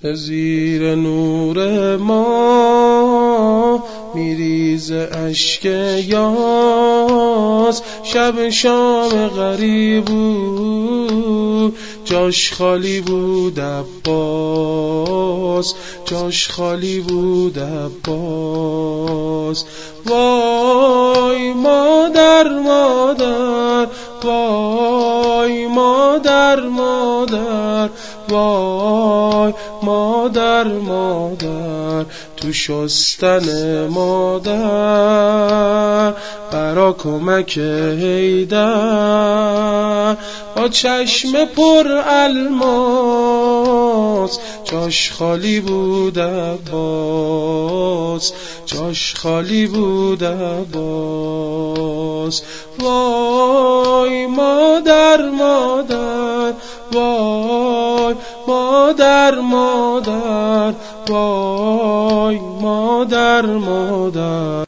زیر نور ما میریزه اشک یاس، شب شام غریب بود جاش خالی بود عباس، جاش خالی بود عباس. وای مادر مادر، وای مادر مادر، وای مادر مادر، تو شستن مادر برا کمک حیدر. با چشم پر الماس جاش خالی بود عباس، جاش خالی بود عباس. وای مادر مادر، وای مادر مادر، وای مادر مادر.